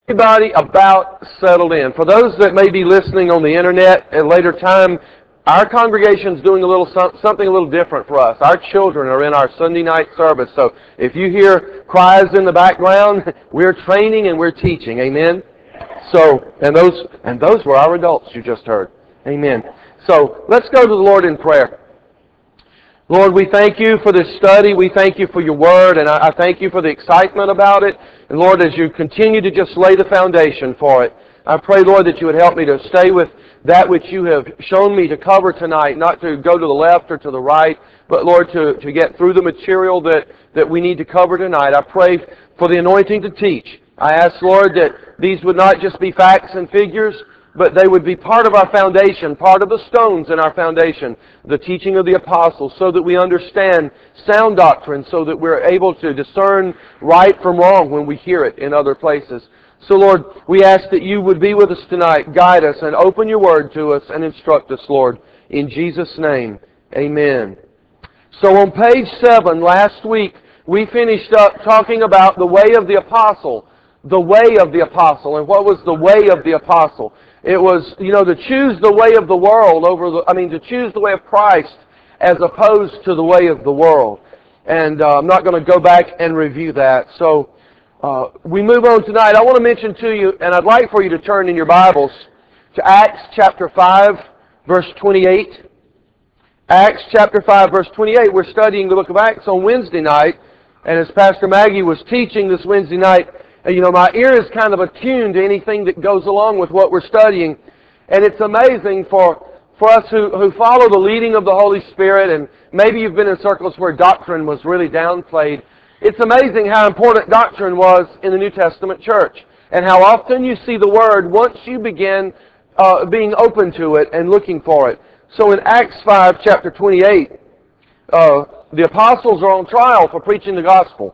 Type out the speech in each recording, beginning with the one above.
Everybody about settled in. For those that may be listening on the internet at a later time, our congregation's doing something a little different for us. Our children are in our Sunday night service, so if you hear cries in the background, we're training and we're teaching. Amen. So, and those were our adults you just heard. Amen. So let's go to the Lord in prayer. Lord, we thank you for this study. We thank you for your word, and I thank you for the excitement about it. And Lord, as you continue to just lay the foundation for it, I pray, Lord, that you would help me to stay with that which you have shown me to cover tonight, not to go to the left or to the right, but Lord, to get through the material that we need to cover tonight. I pray for the anointing to teach. I ask, Lord, that these would not just be facts and figures, but they would be part of our foundation, part of the stones in our foundation, the teaching of the apostles, so that we understand sound doctrine, so that we're able to discern right from wrong when we hear it in other places. So Lord, we ask that you would be with us tonight, guide us, and open your word to us and instruct us, Lord. In Jesus' name, amen. So on page 7, last week, we finished up talking about the way of the apostle. The way of the apostle. And what was the way of the apostle? It was, to choose the way of the world to choose the way of Christ as opposed to the way of the world. And I'm not going to go back and review that. So we move on tonight. I want to mention to you, and I'd like for you to turn in your Bibles to Acts chapter 5, verse 28. Acts chapter 5, verse 28. We're studying the book of Acts on Wednesday night. And as Pastor Maggie was teaching this Wednesday night, my ear is kind of attuned to anything that goes along with what we're studying. And it's amazing for us who follow the leading of the Holy Spirit, and maybe you've been in circles where doctrine was really downplayed. It's amazing how important doctrine was in the New Testament church, and how often you see the Word once you begin being open to it and looking for it. So in Acts 5, chapter 28, the apostles are on trial for preaching the gospel.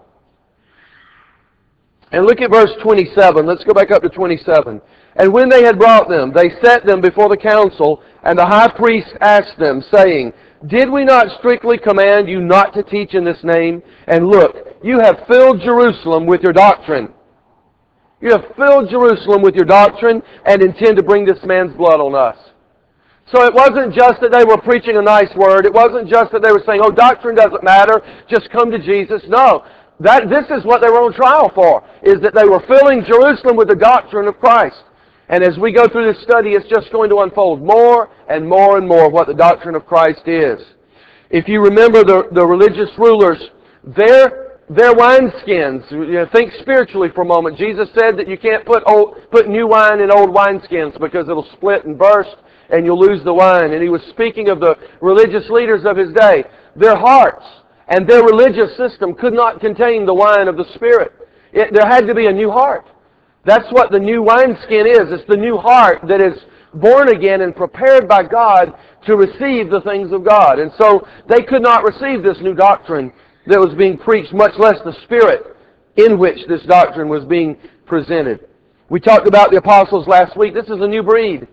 And look at verse 27. Let's go back up to 27. And when they had brought them, they set them before the council, and the high priest asked them, saying, Did we not strictly command you not to teach in this name? And look, you have filled Jerusalem with your doctrine. You have filled Jerusalem with your doctrine, and intend to bring this man's blood on us. So it wasn't just that they were preaching a nice word. It wasn't just that they were saying, doctrine doesn't matter, just come to Jesus. No. This is what they were on trial for, is that they were filling Jerusalem with the doctrine of Christ. And as we go through this study, it's just going to unfold more and more and more what the doctrine of Christ is. If you remember the religious rulers, their wineskins, think spiritually for a moment. Jesus said that you can't put new wine in old wineskins because it'll split and burst and you'll lose the wine. And he was speaking of the religious leaders of his day. Their hearts and their religious system could not contain the wine of the Spirit. There had to be a new heart. That's what the new wineskin is. It's the new heart that is born again and prepared by God to receive the things of God. And so they could not receive this new doctrine that was being preached, much less the Spirit in which this doctrine was being presented. We talked about the apostles last week. This is a new breed.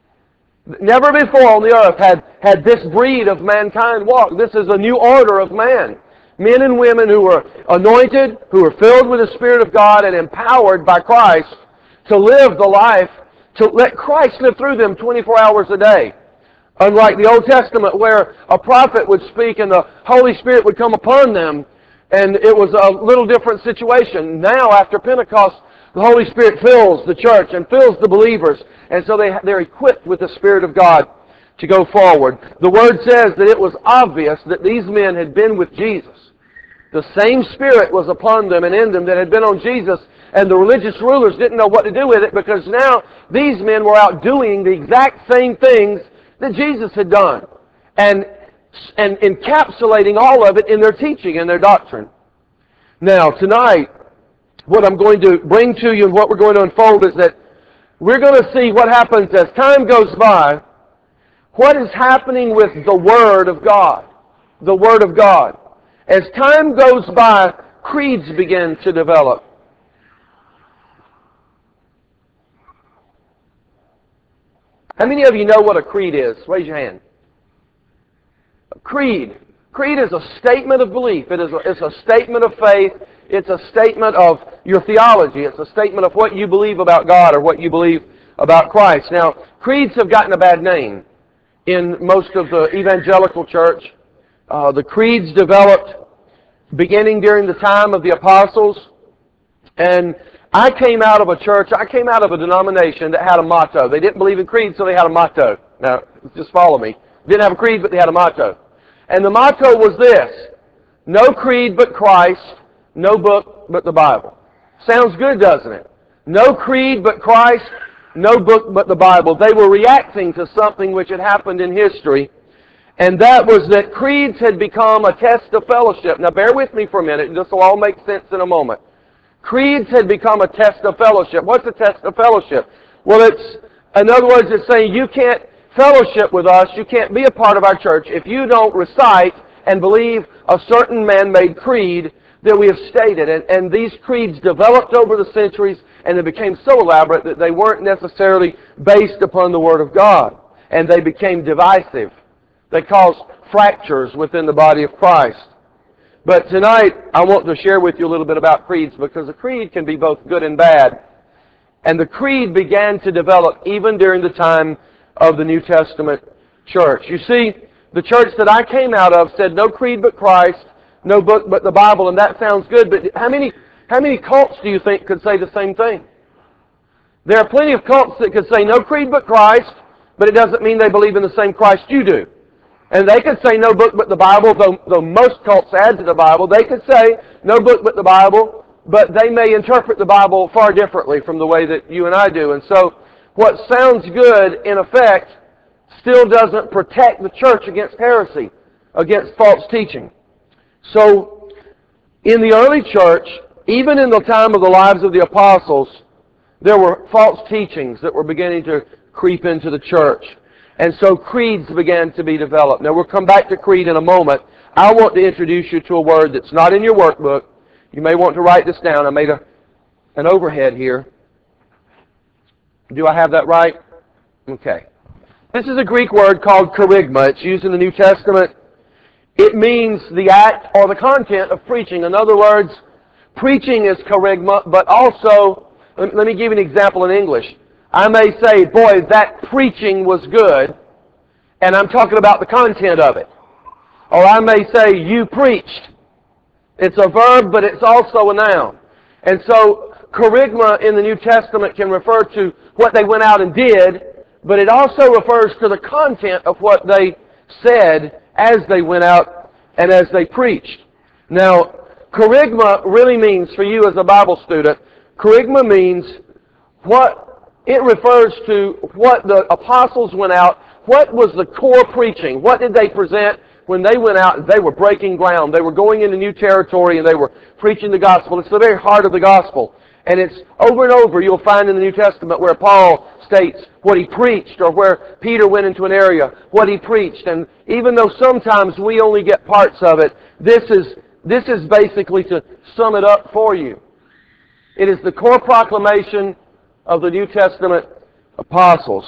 Never before on the earth had this breed of mankind walked. This is a new order of man. Men and women who were anointed, who were filled with the Spirit of God and empowered by Christ to live the life, to let Christ live through them 24 hours a day. Unlike the Old Testament where a prophet would speak and the Holy Spirit would come upon them, and it was a little different situation. Now, after Pentecost, the Holy Spirit fills the church and fills the believers, and so they're equipped with the Spirit of God to go forward. The Word says that it was obvious that these men had been with Jesus. The same Spirit was upon them and in them that had been on Jesus, and the religious rulers didn't know what to do with it because now these men were out doing the exact same things that Jesus had done, and encapsulating all of it in their teaching and their doctrine. Now, tonight, what I'm going to bring to you and what we're going to unfold is that we're going to see what happens as time goes by, what is happening with the Word of God. The Word of God. As time goes by, creeds begin to develop. How many of you know what a creed is? Raise your hand. A creed. Creed is a statement of belief. It's a statement of faith. It's a statement of your theology. It's a statement of what you believe about God or what you believe about Christ. Now, creeds have gotten a bad name in most of the evangelical church. The creeds developed beginning during the time of the apostles. And I came out of a denomination that had a motto. They didn't believe in creeds, so they had a motto. Now, just follow me. Didn't have a creed, but they had a motto. And the motto was this: no creed but Christ, no book but the Bible. Sounds good, doesn't it? No creed but Christ, no book but the Bible. They were reacting to something which had happened in history, and that was that creeds had become a test of fellowship. Now bear with me for a minute. This will all make sense in a moment. Creeds had become a test of fellowship. What's a test of fellowship? Well, in other words, it's saying you can't fellowship with us, you can't be a part of our church if you don't recite and believe a certain man-made creed that we have stated. And these creeds developed over the centuries, and they became so elaborate that they weren't necessarily based upon the Word of God. And they became divisive. They caused fractures within the body of Christ. But tonight, I want to share with you a little bit about creeds, because a creed can be both good and bad. And the creed began to develop even during the time of the New Testament church. You see, the church that I came out of said no creed but Christ, no book but the Bible, and that sounds good, but how many cults do you think could say the same thing? There are plenty of cults that could say no creed but Christ, but it doesn't mean they believe in the same Christ you do. And they could say no book but the Bible, though most cults add to the Bible. They could say no book but the Bible, but they may interpret the Bible far differently from the way that you and I do. And so what sounds good, in effect, still doesn't protect the church against heresy, against false teaching. So in the early church, even in the time of the lives of the apostles, there were false teachings that were beginning to creep into the church. And so creeds began to be developed. Now we'll come back to creed in a moment. I want to introduce you to a word that's not in your workbook. You may want to write this down. I made an overhead here. Do I have that right? Okay. This is a Greek word called kerygma. It's used in the New Testament. It means the act or the content of preaching. In other words, preaching is kerygma, but also, let me give you an example in English. I may say, boy, that preaching was good, and I'm talking about the content of it. Or I may say, you preached. It's a verb, but it's also a noun. And so, kerygma in the New Testament can refer to what they went out and did, but it also refers to the content of what they said as they went out and as they preached. Now, kerygma really means, for you as a Bible student, kerygma means it refers to what the apostles went out. What was the core preaching? What did they present when they went out? They were breaking ground. They were going into new territory, and they were preaching the gospel. It's the very heart of the gospel. And it's over and over you'll find in the New Testament where Paul states what he preached, or where Peter went into an area, what he preached. And even though sometimes we only get parts of it, this is basically to sum it up for you. It is the core proclamation of the New Testament apostles.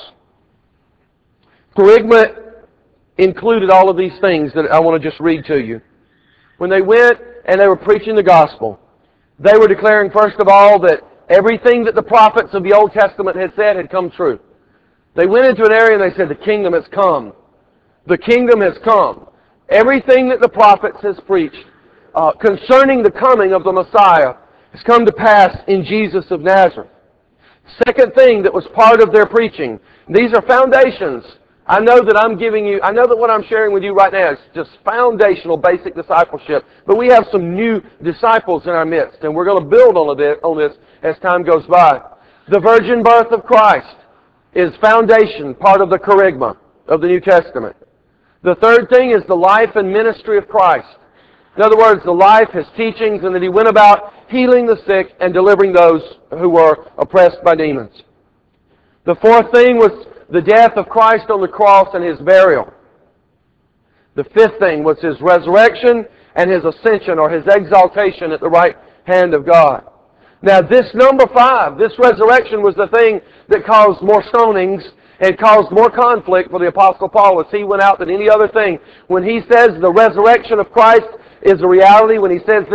Kerygma included all of these things that I want to just read to you. When they went and they were preaching the gospel, they were declaring, first of all, that everything that the prophets of the Old Testament had said had come true. They went into an area and they said, the kingdom has come. The kingdom has come. Everything that the prophets has preached concerning the coming of the Messiah has come to pass in Jesus of Nazareth. Second thing that was part of their preaching, these are foundations. I know that what I'm sharing with you right now is just foundational, basic discipleship. But we have some new disciples in our midst, and we're going to build on this as time goes by. The virgin birth of Christ is foundation, part of the kerygma of the New Testament. The third thing is the life and ministry of Christ. In other words, the life, His teachings, and that He went about healing the sick and delivering those who were oppressed by demons. The fourth thing was the death of Christ on the cross and His burial. The fifth thing was His resurrection and His ascension, or His exaltation at the right hand of God. Now this number 5, this resurrection, was the thing that caused more stonings and caused more conflict for the Apostle Paul as he went out than any other thing. When he says the resurrection of Christ is a reality, when he says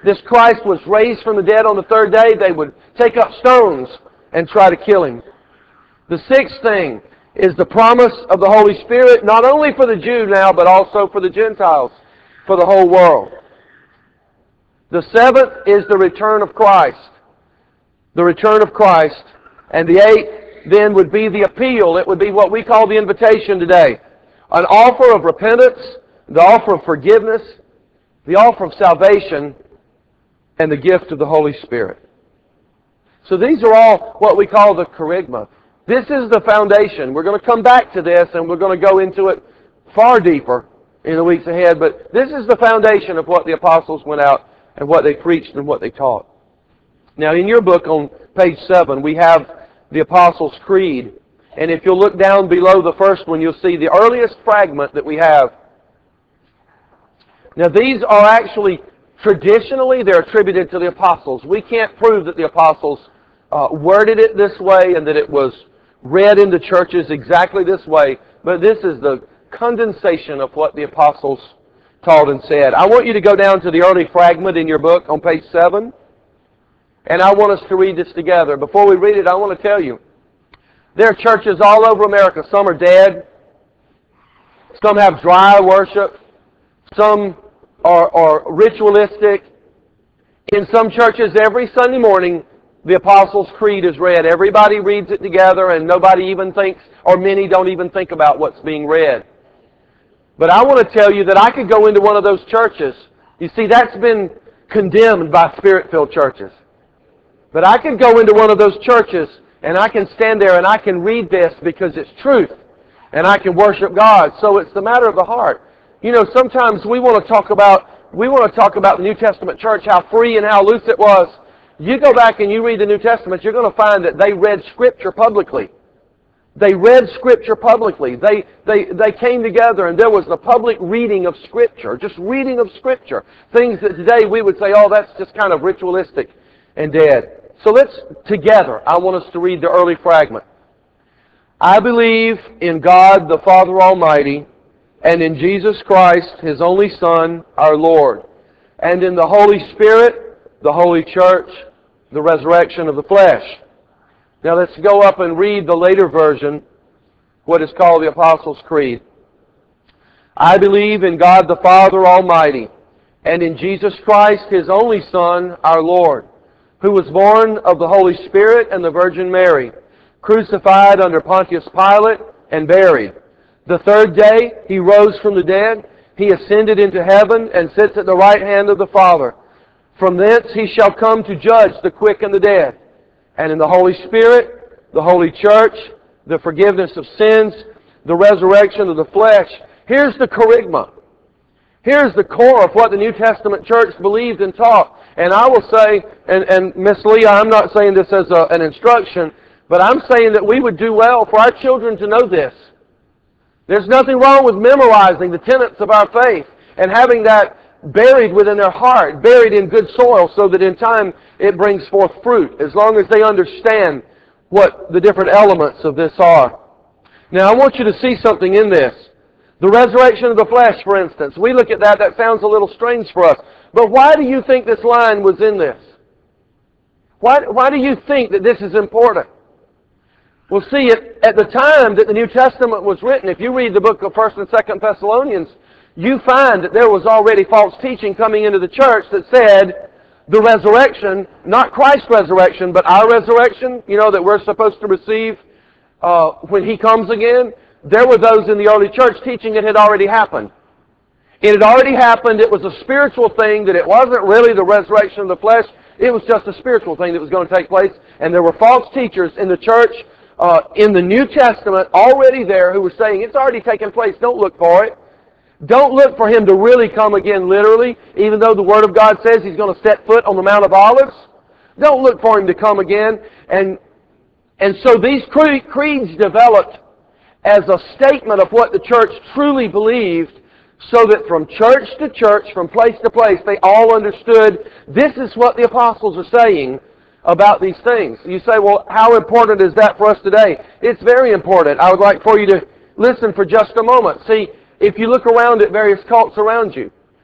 this Christ was raised from the dead on the third day, they would take up stones and try to kill Him. The sixth thing is the promise of the Holy Spirit, not only for the Jew now, but also for the Gentiles, for the whole world. The seventh is the return of Christ. The return of Christ. And the eighth then would be the appeal. It would be what we call the invitation today. An offer of repentance, the offer of forgiveness, the offer of salvation, and the gift of the Holy Spirit. So these are all what we call the kerygma. This is the foundation. We're going to come back to this and we're going to go into it far deeper in the weeks ahead, but this is the foundation of what the apostles went out and what they preached and what they taught. Now in your book on page 7 we have the Apostles' Creed, and if you'll look down below the first one you'll see the earliest fragment that we have. Now these are actually, traditionally they're attributed to the apostles. We can't prove that the apostles worded it this way and that it was read in the churches exactly this way, but this is the condensation of what the apostles taught and said. I want you to go down to the early fragment in your book on page 7, and I want us to read this together. Before we read it, I want to tell you, there are churches all over America. Some are dead. Some have dry worship. Some are ritualistic. In some churches, every Sunday morning, the Apostles' Creed is read. Everybody reads it together, and nobody even thinks, or many don't even think about what's being read. But I want to tell you that I could go into one of those churches. You see, that's been condemned by Spirit-filled churches. But I could go into one of those churches, and I can stand there and I can read this because it's truth. And I can worship God. So it's the matter of the heart. You know, sometimes we want to talk about the New Testament church, how free and how loose it was. You go back and you read the New Testament, you're going to find that they read Scripture publicly. They read Scripture publicly. They came together and there was the public reading of Scripture, just reading of Scripture. Things that today we would say, oh, that's just kind of ritualistic and dead. So let's, together, I want us to read the early fragment. I believe in God the Father Almighty, and in Jesus Christ, His only Son, our Lord, and in the Holy Spirit, the Holy Church, the resurrection of the flesh. Now let's go up and read the later version, what is called the Apostles' Creed. I believe in God the Father Almighty, and in Jesus Christ, His only Son, our Lord, who was born of the Holy Spirit and the Virgin Mary, crucified under Pontius Pilate, and buried. The third day He rose from the dead. He ascended into heaven and sits at the right hand of the Father. From thence He shall come to judge the quick and the dead. And in the Holy Spirit, the Holy Church, the forgiveness of sins, the resurrection of the flesh. Here's the kerygma. Here's the core of what the New Testament church believed and taught. And I will say, and Miss Leah, I'm not saying this as an instruction, but I'm saying that we would do well for our children to know this. There's nothing wrong with memorizing the tenets of our faith and having that buried within their heart, buried in good soil so that in time it brings forth fruit, as long as they understand what the different elements of this are. Now I want you to see something in this. The resurrection of the flesh, for instance. We look at that sounds a little strange for us. But why do you think this line was in this? Why do you think that this is important? Well, see, at the time that the New Testament was written, if you read the book of 1st and 2nd Thessalonians, you find that there was already false teaching coming into the church that said the resurrection, not Christ's resurrection, but our resurrection, you know, that we're supposed to receive when He comes again. There were those in the early church teaching it had already happened. It had already happened. It was a spiritual thing, that it wasn't really the resurrection of the flesh. It was just a spiritual thing that was going to take place. And there were false teachers in the church in the New Testament already there who were saying, it's already taken place. Don't look for it. Don't look for Him to really come again literally, even though the Word of God says He's going to set foot on the Mount of Olives. Don't look for Him to come again. And so these creeds developed as a statement of what the church truly believed, so that from church to church, from place to place, they all understood this is what the apostles are saying about these things. You say, well, how important is that for us today? It's very important. I would like for you to listen for just a moment. See, if you look around at various cults around you,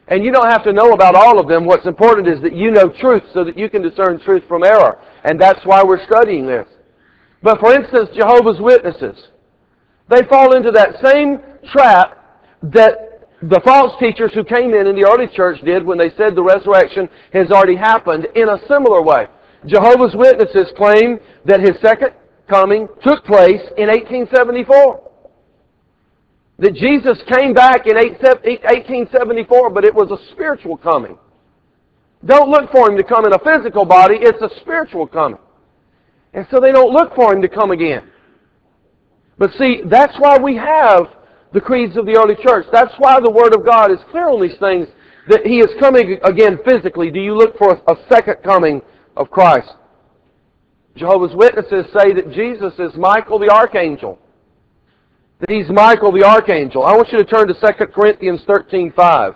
And you don't have to know about all of them. What's important is that you know truth so that you can discern truth from error. And that's why we're studying this. But for instance, Jehovah's Witnesses, they fall into that same trap that the false teachers who came in the early church did when they said the resurrection has already happened in a similar way. Jehovah's Witnesses claim that His second coming took place in 1874. That Jesus came back in 1874, but it was a spiritual coming. Don't look for Him to come in a physical body, it's a spiritual coming. And so they don't look for Him to come again. But see, that's why we have the creeds of the early church. That's why the Word of God is clear on these things, that He is coming again physically. Do you look for a second coming of Christ? Jehovah's Witnesses say that Jesus is Michael the Archangel. That He's Michael the Archangel. I want you to turn to 2 Corinthians 13:5.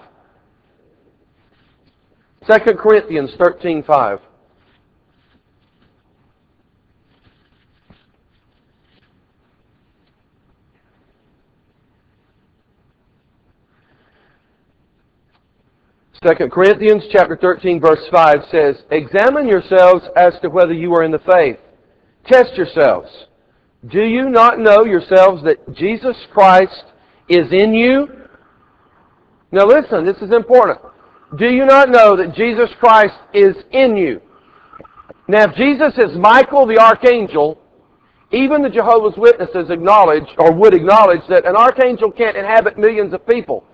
2 Corinthians 13:5. Second Corinthians chapter 13 verse 5 says, "Examine yourselves as to whether you are in the faith. Test yourselves. Do you not know yourselves that Jesus Christ is in you?" Now listen, this is important. Do you not know that Jesus Christ is in you? Now if Jesus is Michael the Archangel, even the Jehovah's Witnesses acknowledge, or would acknowledge, that an archangel can't inhabit millions of people.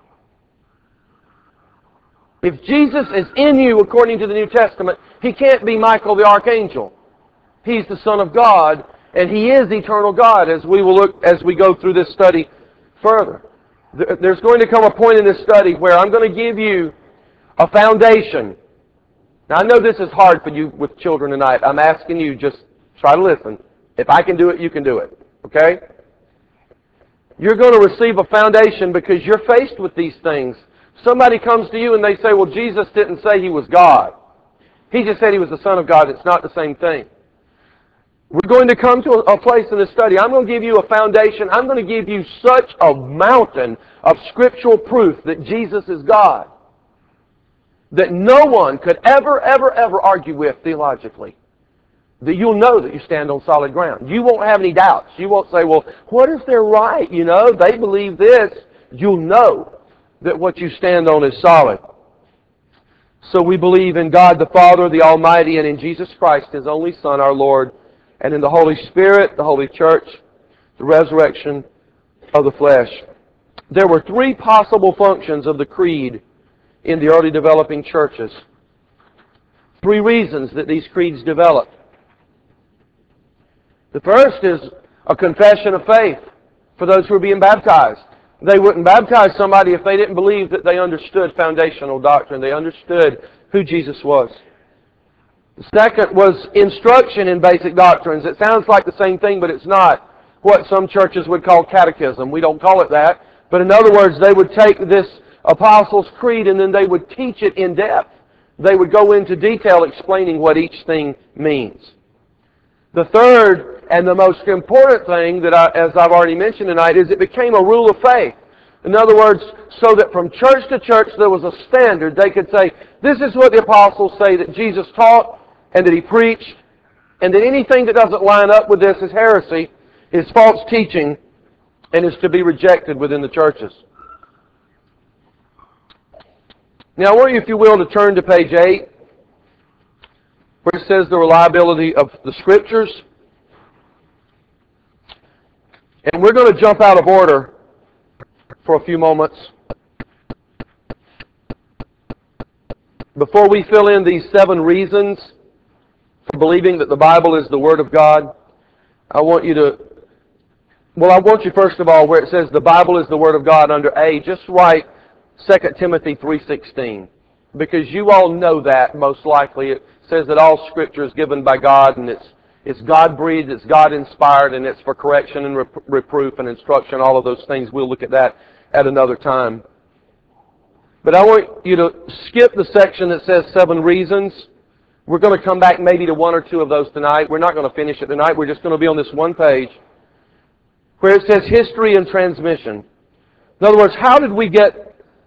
If Jesus is in you, according to the New Testament, He can't be Michael the Archangel. He's the Son of God, and He is eternal God, as we will look as we go through this study further. There's going to come a point in this study where I'm going to give you a foundation. Now, I know this is hard for you with children tonight. I'm asking you, just try to listen. If I can do it, you can do it. Okay? You're going to receive a foundation because you're faced with these things. Somebody comes to you and they say, well, Jesus didn't say He was God. He just said He was the Son of God. It's not the same thing. We're going to come to a place in this study. I'm going to give you a foundation. I'm going to give you such a mountain of scriptural proof that Jesus is God that no one could ever argue with theologically. That you'll know that you stand on solid ground. You won't have any doubts. You won't say, well, what is their right? You know, they believe this. You'll know that what you stand on is solid. So we believe in God the Father, the Almighty, and in Jesus Christ, His only Son, our Lord, and in the Holy Spirit, the Holy Church, the resurrection of the flesh. There were three possible functions of the creed in the early developing churches. Three reasons that these creeds developed. The first is a confession of faith for those who are being baptized. They wouldn't baptize somebody if they didn't believe that they understood foundational doctrine. They understood who Jesus was. The second was instruction in basic doctrines. It sounds like the same thing, but it's not. What some churches would call catechism. We don't call it that. But in other words, they would take this Apostles' Creed and then they would teach it in depth. They would go into detail explaining what each thing means. The third and the most important thing, that as I've already mentioned tonight, is it became a rule of faith. In other words, so that from church to church there was a standard. They could say, this is what the apostles say that Jesus taught and that He preached, and that anything that doesn't line up with this is heresy, is false teaching, and is to be rejected within the churches. Now I want you, if you will, to turn to page 8, where it says the reliability of the Scriptures. And we're going to jump out of order for a few moments. Before we fill in these 7 reasons for believing that the Bible is the Word of God, I want you first of all, where it says the Bible is the Word of God under A, just write 2 Timothy 3:16. Because you all know that, most likely. It says that all Scripture is given by God, and it's God-breathed, it's God-inspired, and it's for correction and reproof and instruction, all of those things. We'll look at that at another time. But I want you to skip the section that says 7 reasons. We're going to come back maybe to 1 or 2 of those tonight. We're not going to finish it tonight. We're just going to be on this one page where it says history and transmission. In other words, how did we get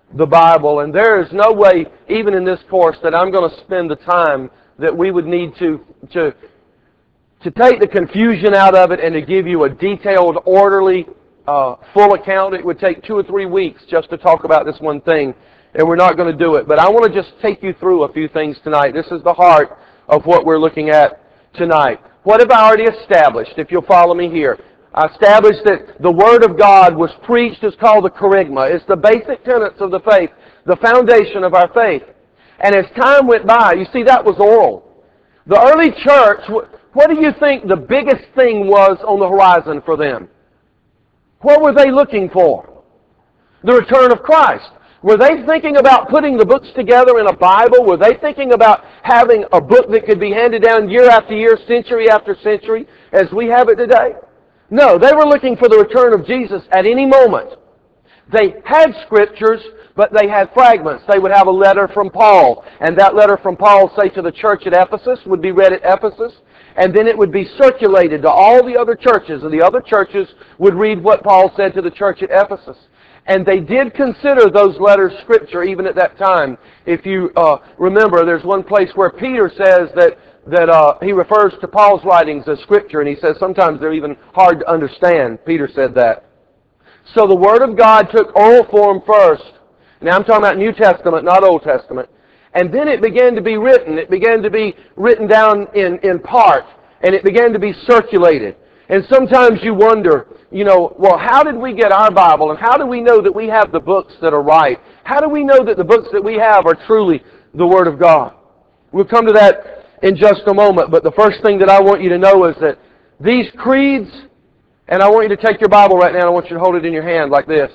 the Bible. And there is no way, even in this course, that I'm going to spend the time that we would need to take the confusion out of it and to give you a detailed, orderly, full account. It would take 2 or 3 weeks just to talk about this one thing, and we're not going to do it. But I want to just take you through a few things tonight. This is the heart of what we're looking at tonight. What have I already established, if you'll follow me here? I established that the Word of God was preached. It's called the kerygma. It's the basic tenets of the faith, the foundation of our faith. And as time went by, you see, that was oral. The early church, what do you think the biggest thing was on the horizon for them? What were they looking for? The return of Christ. Were they thinking about putting the books together in a Bible? Were they thinking about having a book that could be handed down year after year, century after century, as we have it today? No, they were looking for the return of Jesus at any moment. They had scriptures, but they had fragments. They would have a letter from Paul, and that letter from Paul, say to the church at Ephesus, would be read at Ephesus, and then it would be circulated to all the other churches, and the other churches would read what Paul said to the church at Ephesus. And they did consider those letters Scripture even at that time. If you remember, there's one place where Peter says that he refers to Paul's writings as Scripture, and he says sometimes they're even hard to understand. Peter said that. So the Word of God took oral form first. Now I'm talking about New Testament, not Old Testament. And then it began to be written. It began to be written down in part, and it began to be circulated. And sometimes you wonder, well, how did we get our Bible, and how do we know that we have the books that are right? How do we know that the books that we have are truly the Word of God? We'll come to that in just a moment, but the first thing that I want you to know is that these creeds, and I want you to take your Bible right now, and I want you to hold it in your hand like this.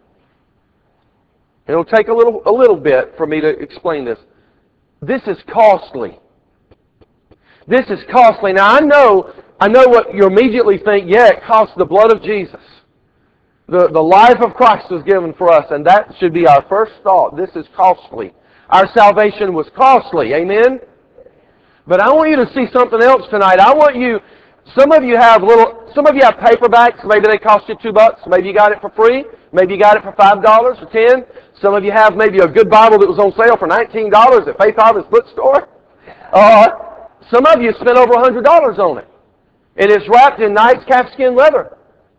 It'll take a little bit for me to explain this. This is costly. This is costly. Now I know what you immediately think, yeah, it costs the blood of Jesus. The life of Christ was given for us, and that should be our first thought. This is costly. Our salvation was costly. Amen? But I want you to see something else tonight. Some of you have paperbacks. Maybe they cost you $2. Maybe you got it for free. Maybe you got it for $5 or $10. Some of you have maybe a good Bible that was on sale for $19 at Faith Harvest Bookstore. Some of you spent over $100 on it. And it's wrapped in nice calfskin leather.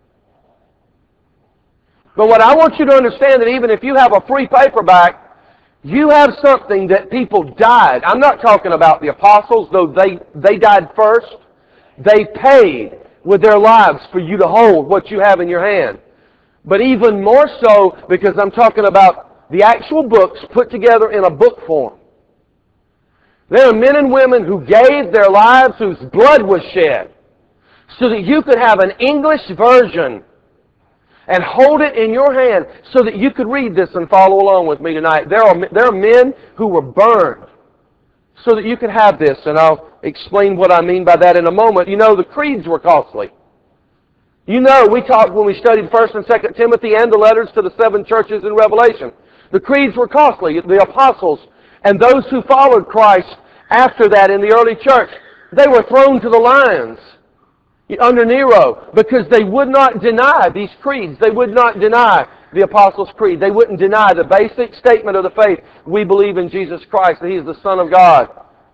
But what I want you to understand that even if you have a free paperback, you have something that people died. I'm not talking about the apostles, though they died first. They paid with their lives for you to hold what you have in your hand. But even more so because I'm talking about the actual books put together in a book form. There are men and women who gave their lives, whose blood was shed, so that you could have an English version and hold it in your hand so that you could read this and follow along with me tonight. There are men who were burned so that you could have this, and I'll explain what I mean by that in a moment. The creeds were costly. We talked when we studied 1 and 2 Timothy and the letters to the 7 churches in Revelation. The creeds were costly. The apostles and those who followed Christ after that in the early church, they were thrown to the lions under Nero because they would not deny these creeds. They would not deny the Apostles' Creed. They wouldn't deny the basic statement of the faith. We believe in Jesus Christ, that He is the Son of God.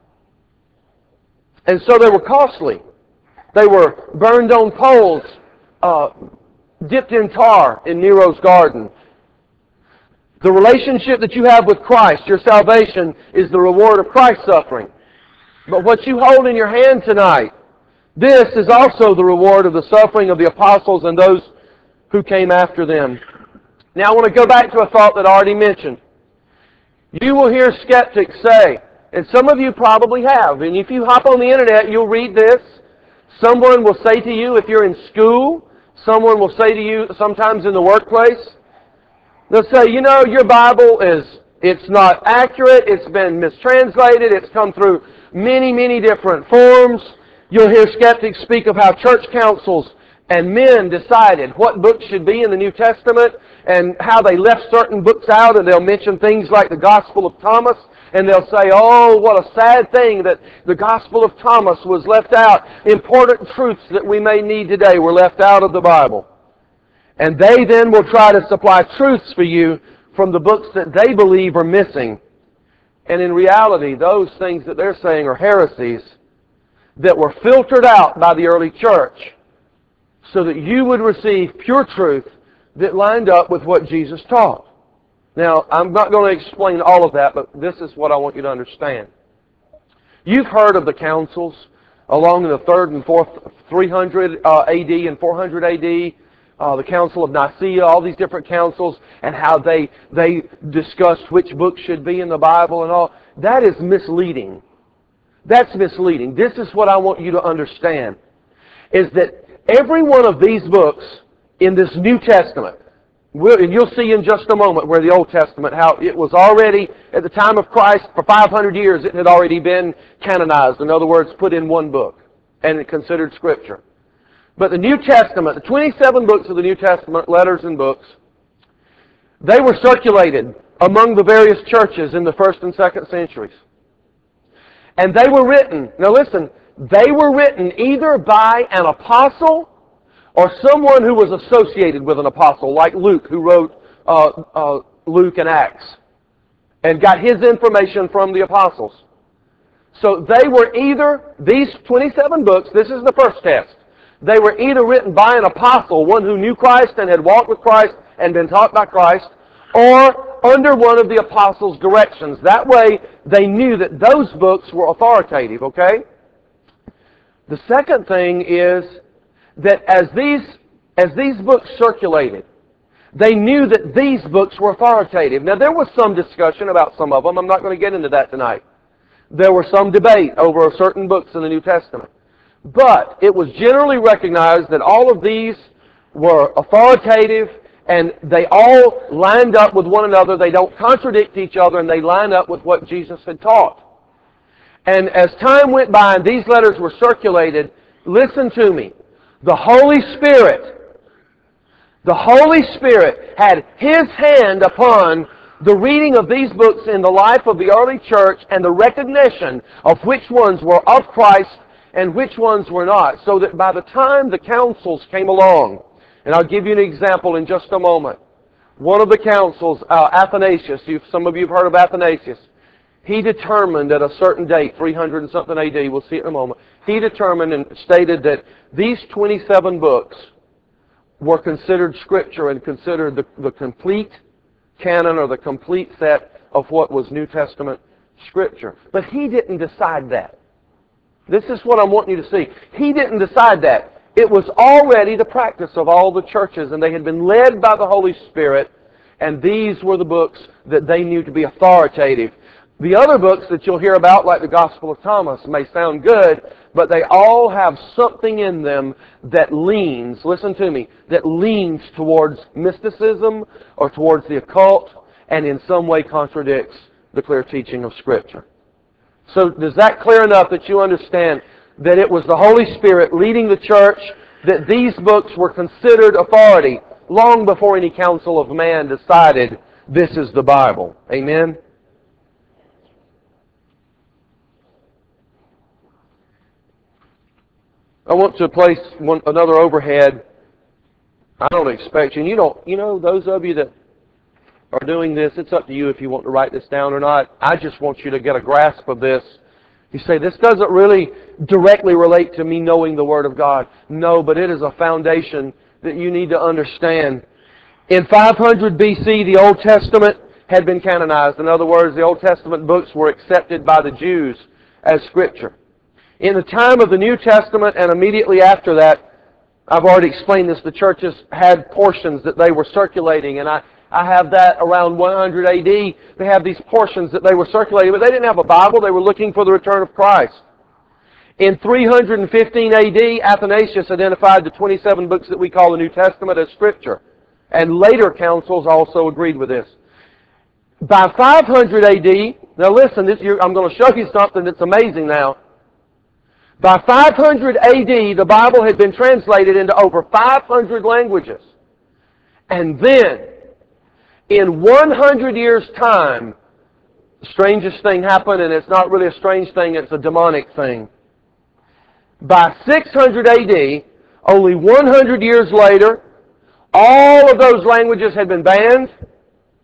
And so they were costly. They were burned on poles, dipped in tar in Nero's garden. The relationship that you have with Christ, your salvation, is the reward of Christ's suffering. But what you hold in your hand tonight, this is also the reward of the suffering of the apostles and those who came after them. Now I want to go back to a thought that I already mentioned. You will hear skeptics say, and some of you probably have, and if you hop on the internet, you'll read this. Someone will say to you, if you're in school, someone will say to you sometimes in the workplace, they'll say, your Bible it's not accurate, it's been mistranslated, it's come through many, many different forms. You'll hear skeptics speak of how church councils and men decided what books should be in the New Testament and how they left certain books out, and they'll mention things like the Gospel of Thomas, and they'll say, oh, what a sad thing that the Gospel of Thomas was left out. Important truths that we may need today were left out of the Bible. And they then will try to supply truths for you from the books that they believe are missing. And in reality, those things that they're saying are heresies that were filtered out by the early church so that you would receive pure truth that lined up with what Jesus taught. Now, I'm not going to explain all of that, but this is what I want you to understand. You've heard of the councils along in the 3rd and 4th, 300 AD and 400 AD, the Council of Nicaea, all these different councils, and how they discussed which books should be in the Bible and all. That is misleading. That's misleading. This is what I want you to understand, is that every one of these books in this New Testament, and you'll see in just a moment where the Old Testament, how it was already, at the time of Christ, for 500 years, it had already been canonized. In other words, put in one book and considered Scripture. But the New Testament, the 27 books of the New Testament, letters and books, they were circulated among the various churches in the 1st and 2nd centuries. And they were written, now listen, they were written either by an apostle or someone who was associated with an apostle, like Luke, who wrote Luke and Acts, and got his information from the apostles. So they were either, these 27 books, this is the first test, they were either written by an apostle, one who knew Christ and had walked with Christ and been taught by Christ, or under one of the apostles' directions. That way, they knew that those books were authoritative, okay? The second thing is that as these books circulated, they knew that these books were authoritative. Now, there was some discussion about some of them. I'm not going to get into that tonight. There was some debate over certain books in the New Testament. But it was generally recognized that all of these were authoritative, and they all lined up with one another. They don't contradict each other, and they line up with what Jesus had taught. And as time went by and these letters were circulated, listen to me. The Holy Spirit had His hand upon the reading of these books in the life of the early church and the recognition of which ones were of Christ and which ones were not. So that by the time the councils came along, and I'll give you an example in just a moment. One of the councils, Athanasius, some of you have heard of Athanasius, he determined at a certain date, 300 and something AD, we'll see it in a moment, he determined and stated that these 27 books were considered Scripture and considered the complete canon or the complete set of what was New Testament Scripture. But he didn't decide that. This is what I'm wanting you to see. He didn't decide that. It was already the practice of all the churches, and they had been led by the Holy Spirit, and these were the books that they knew to be authoritative. The other books that you'll hear about, like the Gospel of Thomas, may sound good, but they all have something in them that leans, listen to me, that leans towards mysticism or towards the occult, and in some way contradicts the clear teaching of Scripture. So is that clear enough that you understand that it was the Holy Spirit leading the church, that these books were considered authority long before any council of man decided this is the Bible? Amen? I want to place another overhead. I don't expect you, and those of you that are doing this, it's up to you if you want to write this down or not. I just want you to get a grasp of this. You say, this doesn't really directly relate to me knowing the Word of God. No, but it is a foundation that you need to understand. In 500 BC, the Old Testament had been canonized. In other words, the Old Testament books were accepted by the Jews as Scripture. In the time of the New Testament and immediately after that, I've already explained this, the churches had portions that they were circulating, and I have that around 100 AD. They have these portions that they were circulating, but they didn't have a Bible. They were looking for the return of Christ. In 315 AD, Athanasius identified the 27 books that we call the New Testament as Scripture. And later councils also agreed with this. By 500 AD, now listen, I'm going to show you something that's amazing now. By 500 AD, the Bible had been translated into over 500 languages. And then, in 100 years' time, the strangest thing happened, and it's not really a strange thing, it's a demonic thing. By 600 AD, only 100 years later, all of those languages had been banned,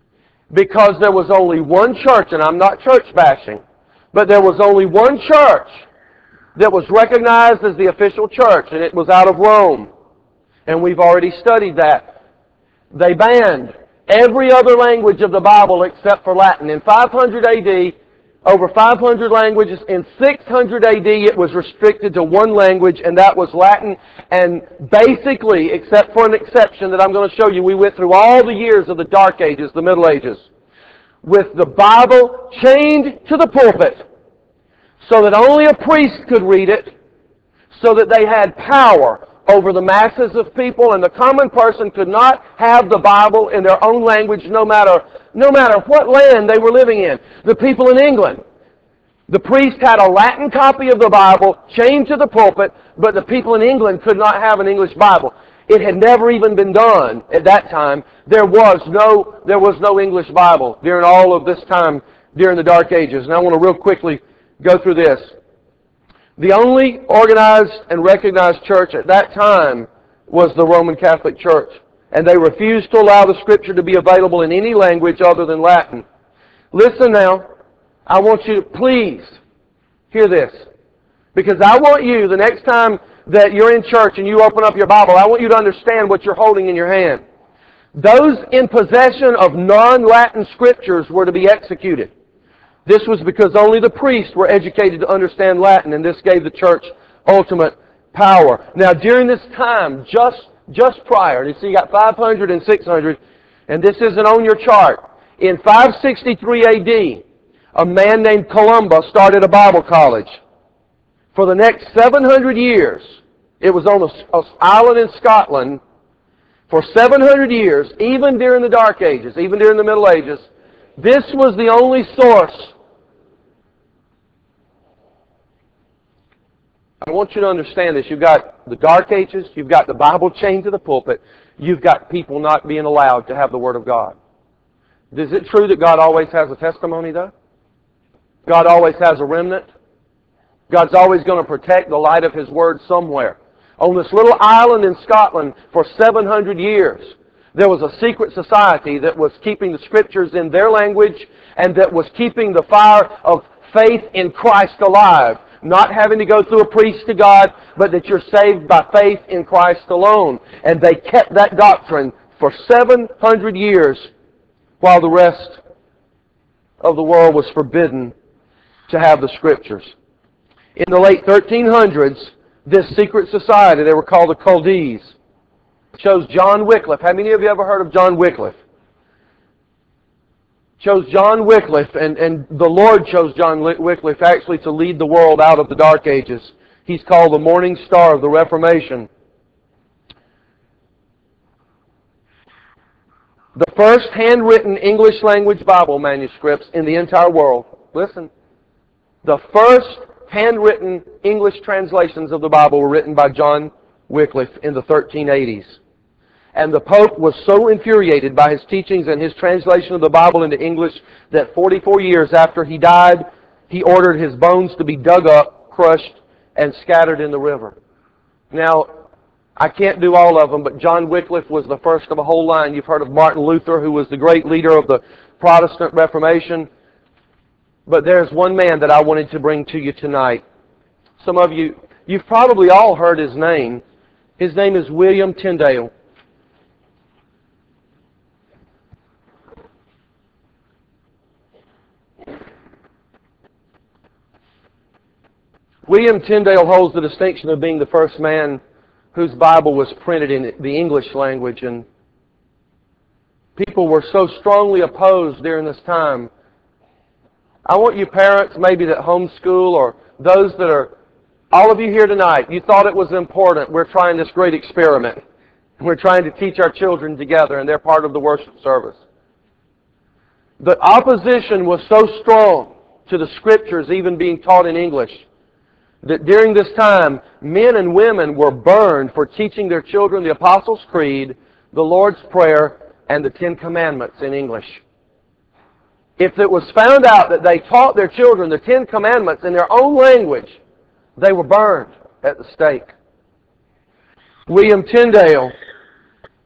because there was only one church, and I'm not church bashing, but there was only one church that was recognized as the official church, and it was out of Rome. And we've already studied that. They banned every other language of the Bible except for Latin. In 500 AD, over 500 languages. In 600 AD, it was restricted to one language, and that was Latin. And basically, except for an exception that I'm going to show you, we went through all the years of the Dark Ages, the Middle Ages, with the Bible chained to the pulpit so that only a priest could read it, so that they had power over the masses of people, and the common person could not have the Bible in their own language no matter what land they were living in. The people in England, the priest had a Latin copy of the Bible chained to the pulpit, but the people in England could not have an English Bible. It had never even been done at that time. There was no English Bible during all of this time, during the Dark Ages. And I want to real quickly go through this. The only organized and recognized church at that time was the Roman Catholic Church. And they refused to allow the Scripture to be available in any language other than Latin. Listen now. I want you to please hear this. Because I want you, the next time that you're in church and you open up your Bible, I want you to understand what you're holding in your hand. Those in possession of non-Latin Scriptures were to be executed. This was because only the priests were educated to understand Latin, and this gave the church ultimate power. Now, during this time, just prior, you see you got 500 and 600, and this isn't on your chart. In 563 AD, a man named Columba started a Bible college. For the next 700 years, it was on an island in Scotland. For 700 years, even during the Dark Ages, even during the Middle Ages, this was the only source. I want you to understand this. You've got the Dark Ages, you've got the Bible chained to the pulpit, you've got people not being allowed to have the Word of God. Is it true that God always has a testimony, though? God always has a remnant? God's always going to protect the light of His Word somewhere. On this little island in Scotland for 700 years, there was a secret society that was keeping the Scriptures in their language and that was keeping the fire of faith in Christ alive. Not having to go through a priest to God, but that you're saved by faith in Christ alone. And they kept that doctrine for 700 years while the rest of the world was forbidden to have the Scriptures. In the late 1300s, this secret society, they were called the Culdees, chose John Wycliffe. How many of you ever heard of John Wycliffe? Chose John Wycliffe, and the Lord chose John Wycliffe actually to lead the world out of the Dark Ages. He's called the morning star of the Reformation. The first handwritten English language Bible manuscripts in the entire world. Listen. The first handwritten English translations of the Bible were written by John Wycliffe in the 1380s. And the Pope was so infuriated by his teachings and his translation of the Bible into English that 44 years after he died, he ordered his bones to be dug up, crushed, and scattered in the river. Now, I can't do all of them, but John Wycliffe was the first of a whole line. You've heard of Martin Luther, who was the great leader of the Protestant Reformation. But there's one man that I wanted to bring to you tonight. Some of you, you've probably all heard his name. His name is William Tyndale. William Tyndale holds the distinction of being the first man whose Bible was printed in the English language. And people were so strongly opposed during this time. I want you parents maybe that homeschool, or those that are, all of you here tonight, you thought it was important. We're trying this great experiment. We're trying to teach our children together, and they're part of the worship service. The opposition was so strong to the Scriptures even being taught in English that during this time, men and women were burned for teaching their children the Apostles' Creed, the Lord's Prayer, and the Ten Commandments in English. If it was found out that they taught their children the Ten Commandments in their own language, they were burned at the stake. William Tyndale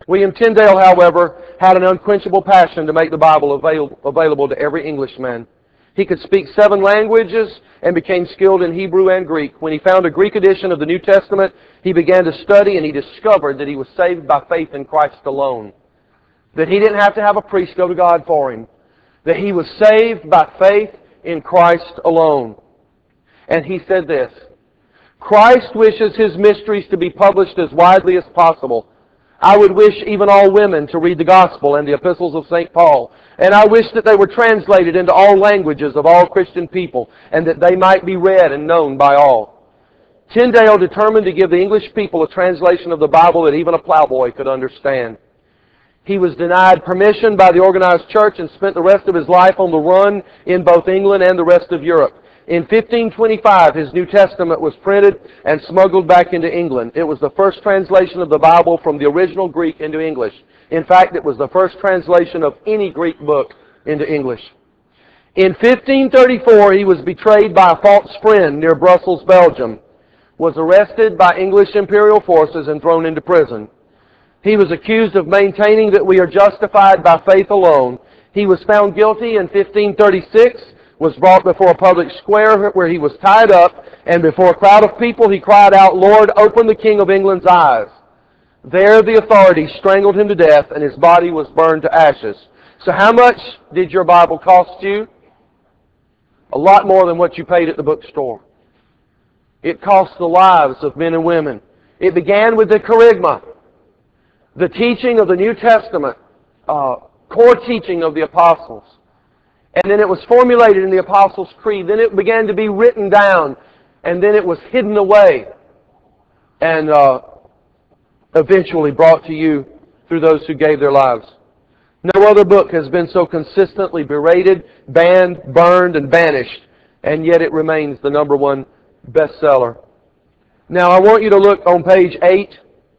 William Tyndale, however, had an unquenchable passion to make the Bible available to every Englishman. He could speak 7 languages and became skilled in Hebrew and Greek. When he found a Greek edition of the New Testament, he began to study and he discovered that he was saved by faith in Christ alone. That he didn't have to have a priest go to God for him. That he was saved by faith in Christ alone. And he said this, Christ wishes His mysteries to be published as widely as possible. I would wish even all women to read the Gospel and the epistles of St. Paul. And I wish that they were translated into all languages of all Christian people, and that they might be read and known by all. Tyndale determined to give the English people a translation of the Bible that even a plowboy could understand. He was denied permission by the organized church and spent the rest of his life on the run in both England and the rest of Europe. In 1525, his New Testament was printed and smuggled back into England. It was the first translation of the Bible from the original Greek into English. In fact, it was the first translation of any Greek book into English. In 1534, he was betrayed by a false friend near Brussels, Belgium, was arrested by English imperial forces and thrown into prison. He was accused of maintaining that we are justified by faith alone. He was found guilty in 1536, was brought before a public square where he was tied up, and before a crowd of people he cried out, Lord, open the King of England's eyes. There the authorities strangled him to death, and his body was burned to ashes. So how much did your Bible cost you? A lot more than what you paid at the bookstore. It cost the lives of men and women. It began with the Kerygma, the teaching of the New Testament, core teaching of the apostles. And then it was formulated in the Apostles' Creed. Then it began to be written down. And then it was hidden away. And eventually brought to you through those who gave their lives. No other book has been so consistently berated, banned, burned, and banished. And yet it remains the #1 bestseller. Now I want you to look on page 8.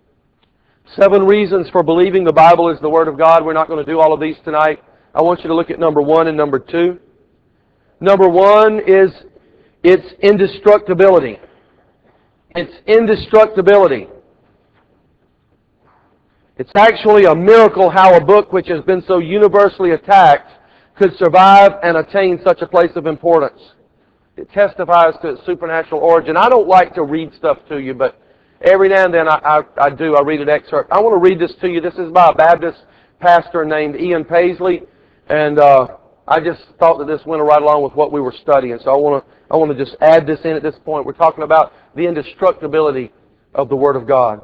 7 reasons for believing the Bible is the Word of God. We're not going to do all of these tonight. I want you to look at #1 and #2. #1 is its indestructibility. Its indestructibility. It's actually a miracle how a book which has been so universally attacked could survive and attain such a place of importance. It testifies to its supernatural origin. I don't like to read stuff to you, but every now and then I do. I read an excerpt. I want to read this to you. This is by a Baptist pastor named Ian Paisley. And I just thought that this went right along with what we were studying. So I want to just add this in at this point. We're talking about the indestructibility of the Word of God.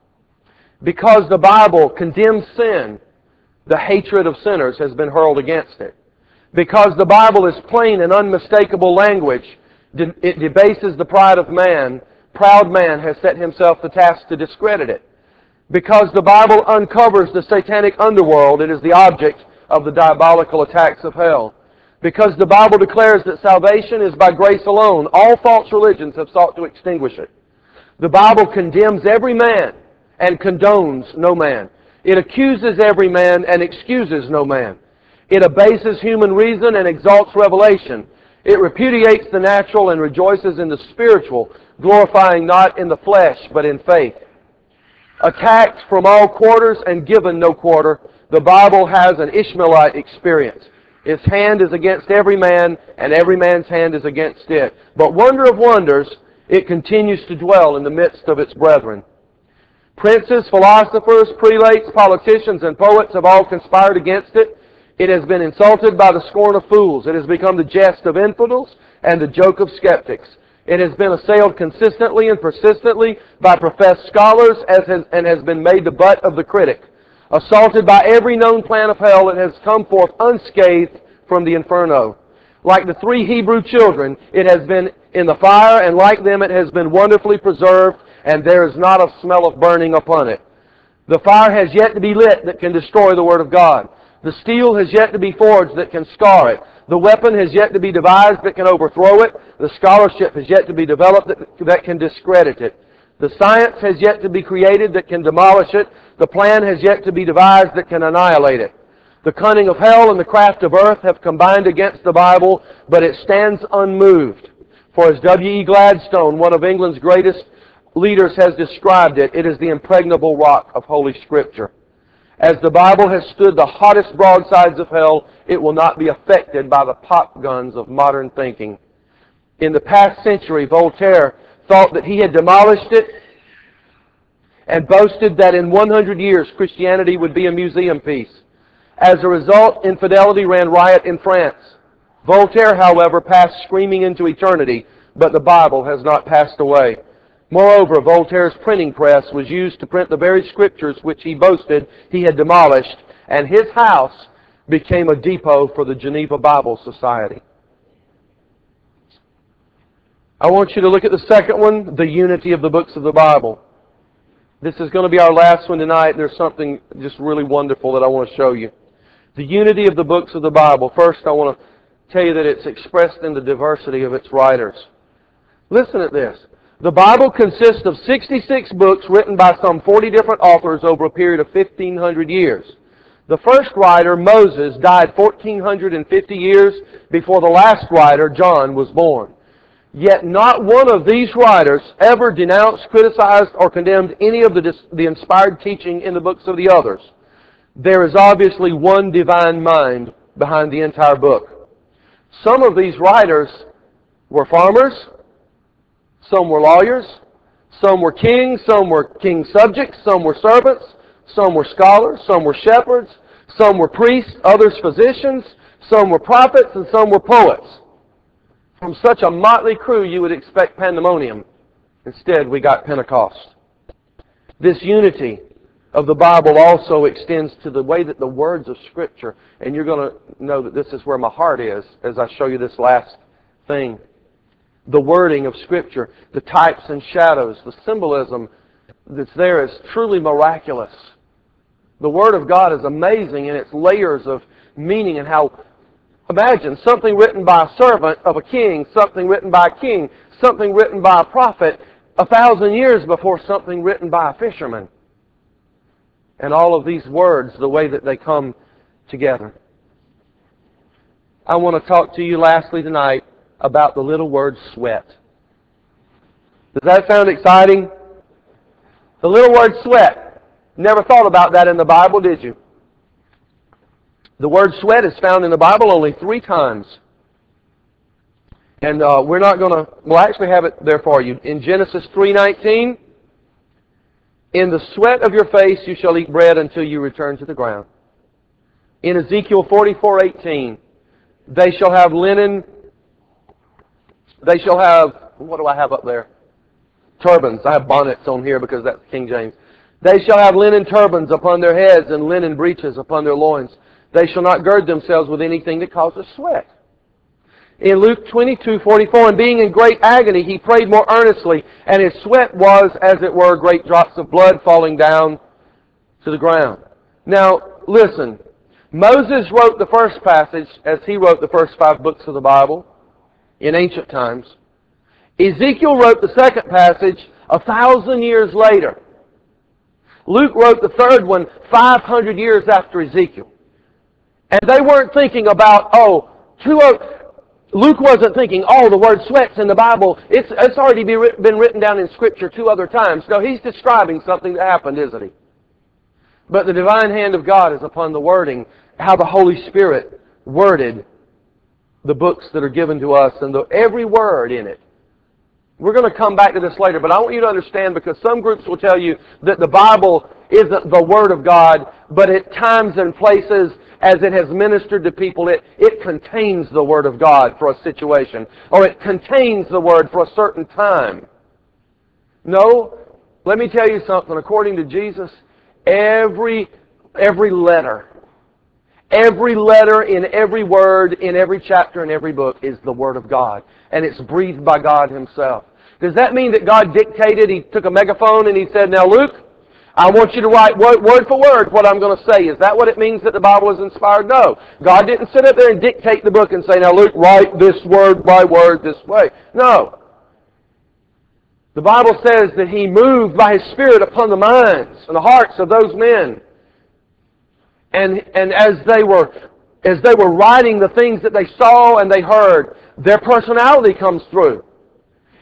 Because the Bible condemns sin, the hatred of sinners has been hurled against it. Because the Bible is plain and unmistakable language, it debases the pride of man. Proud man has set himself the task to discredit it. Because the Bible uncovers the satanic underworld, it is the object of the diabolical attacks of hell. Because the Bible declares that salvation is by grace alone, all false religions have sought to extinguish it. The Bible condemns every man and condones no man. It accuses every man and excuses no man. It abases human reason and exalts revelation. It repudiates the natural and rejoices in the spiritual, glorifying not in the flesh but in faith. Attacked from all quarters and given no quarter, the Bible has an Ishmaelite experience. Its hand is against every man, and every man's hand is against it. But wonder of wonders, it continues to dwell in the midst of its brethren. Princes, philosophers, prelates, politicians, and poets have all conspired against it. It has been insulted by the scorn of fools. It has become the jest of infidels and the joke of skeptics. It has been assailed consistently and persistently by professed scholars and has been made the butt of the critic. Assaulted by every known plan of hell, it has come forth unscathed from the inferno. Like the 3 Hebrew children, it has been in the fire, and like them it has been wonderfully preserved, and there is not a smell of burning upon it. The fire has yet to be lit that can destroy the Word of God. The steel has yet to be forged that can scar it. The weapon has yet to be devised that can overthrow it. The scholarship has yet to be developed that can discredit it. The science has yet to be created that can demolish it. The plan has yet to be devised that can annihilate it. The cunning of hell and the craft of earth have combined against the Bible, but it stands unmoved. For as W.E. Gladstone, one of England's greatest leaders, has described it, it is the impregnable rock of Holy Scripture. As the Bible has stood the hottest broadsides of hell, it will not be affected by the pop guns of modern thinking. In the past century, Voltaire thought that he had demolished it and boasted that in 100 years Christianity would be a museum piece. As a result, infidelity ran riot in France. Voltaire, however, passed screaming into eternity, but the Bible has not passed away. Moreover, Voltaire's printing press was used to print the very scriptures which he boasted he had demolished, and his house became a depot for the Geneva Bible Society. I want you to look at the second one, the unity of the books of the Bible. This is going to be our last one tonight. There's something just really wonderful that I want to show you. The unity of the books of the Bible. First, I want to tell you that it's expressed in the diversity of its writers. Listen to this. The Bible consists of 66 books written by some 40 different authors over a period of 1,500 years. The first writer, Moses, died 1,450 years before the last writer, John, was born. Yet not one of these writers ever denounced, criticized, or condemned any of the inspired teaching in the books of the others. There is obviously one divine mind behind the entire book. Some of these writers were farmers, some were lawyers, some were kings, some were king's subjects, some were servants, some were scholars, some were shepherds, some were priests, others physicians, some were prophets, and some were poets. From such a motley crew, you would expect pandemonium. Instead, we got Pentecost. This unity of the Bible also extends to the way that the words of Scripture, and you're going to know that this is where my heart is as I show you this last thing. The wording of Scripture, the types and shadows, the symbolism that's there is truly miraculous. The Word of God is amazing in its layers of meaning and how, imagine something written by a servant of a king, something written by a king, something written by a prophet 1,000 years before something written by a fisherman. And all of these words, the way that they come together. I want to talk to you lastly tonight about the little word sweat. Does that sound exciting? The little word sweat. Never thought about that in the Bible, did you? The word sweat is found in the Bible only 3 times. And we're not going to, we'll actually have it there for you. In Genesis 3:19, in the sweat of your face you shall eat bread until you return to the ground. In Ezekiel 44:18, they shall have linen, they shall have, what do I have up there? Turbans. I have bonnets on here because that's King James. They shall have linen turbans upon their heads and linen breeches upon their loins. They shall not gird themselves with anything that causes sweat. In Luke 22:44, and being in great agony, he prayed more earnestly, and his sweat was, as it were, great drops of blood falling down to the ground. Now, listen. Moses wrote the first passage as he wrote the first 5 books of the Bible in ancient times. Ezekiel wrote the second passage 1,000 years later. Luke wrote the third one 500 years after Ezekiel. And they weren't thinking about, Luke wasn't thinking, the word sweat's in the Bible. It's already been written down in Scripture 2 other times. No, he's describing something that happened, isn't he? But the divine hand of God is upon the wording, how the Holy Spirit worded the books that are given to us and every word in it. We're going to come back to this later, but I want you to understand, because some groups will tell you that the Bible isn't the Word of God, but at times and places as it has ministered to people, it contains the Word of God for a situation, or it contains the Word for a certain time. No, let me tell you something. According to Jesus, every letter in every word, in every chapter, in every book is the Word of God. And it's breathed by God Himself. Does that mean that God dictated? He took a megaphone and He said, now Luke, I want you to write word for word what I'm going to say. Is that what it means that the Bible is inspired? No. God didn't sit up there and dictate the book and say, now Luke, write this word by word this way. No. The Bible says that He moved by His Spirit upon the minds and the hearts of those men. And as they were writing the things that they saw and they heard, their personality comes through.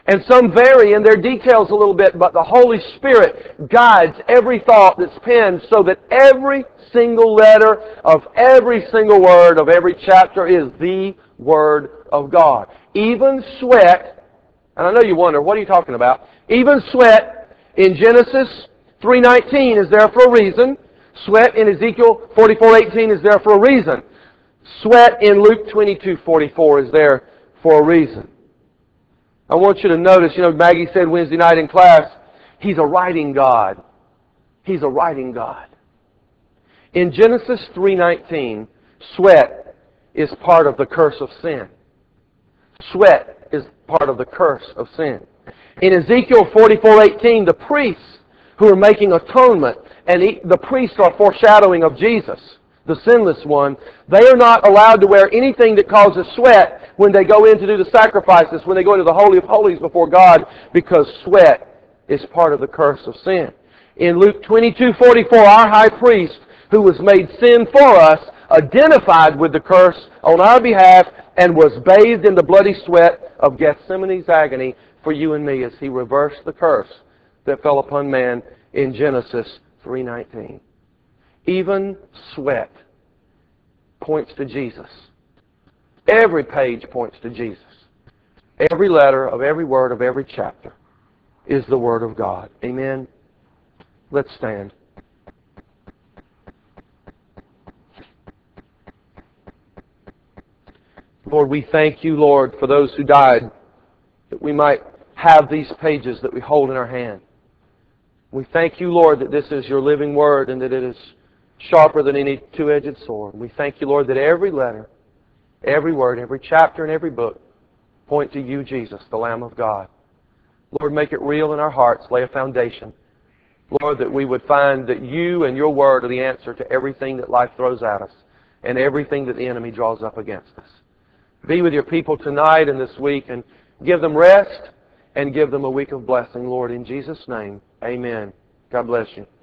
And some vary in their details a little bit, but the Holy Spirit guides every thought that's penned so that every single letter of every single word of every chapter is the Word of God. Even sweat, and I know you wonder, what are you talking about? Even sweat in Genesis 3:19 is there for a reason. Sweat in Ezekiel 44:18 is there for a reason. Sweat in Luke 22:44 is there for a reason. I want you to notice, Maggie said Wednesday night in class, He's a writing God. He's a writing God. In Genesis 3:19, sweat is part of the curse of sin. Sweat is part of the curse of sin. In Ezekiel 44:18, the priests who are making atonement, and the priests are foreshadowing of Jesus, the sinless one, they are not allowed to wear anything that causes sweat when they go in to do the sacrifices, when they go into the Holy of Holies before God, because sweat is part of the curse of sin. In Luke 22:44, our high priest, who was made sin for us, identified with the curse on our behalf and was bathed in the bloody sweat of Gethsemane's agony for you and me as He reversed the curse that fell upon man in Genesis 3:19. Even sweat points to Jesus. Every page points to Jesus. Every letter of every word of every chapter is the Word of God. Amen? Let's stand. Lord, we thank You, Lord, for those who died, that we might have these pages that we hold in our hand. We thank You, Lord, that this is Your living Word and that it is sharper than any two-edged sword. We thank You, Lord, that every letter, every word, every chapter, and every book point to You, Jesus, the Lamb of God. Lord, make it real in our hearts. Lay a foundation. Lord, that we would find that You and Your Word are the answer to everything that life throws at us and everything that the enemy draws up against us. Be with Your people tonight and this week and give them rest and give them a week of blessing, Lord, in Jesus' name. Amen. God bless you.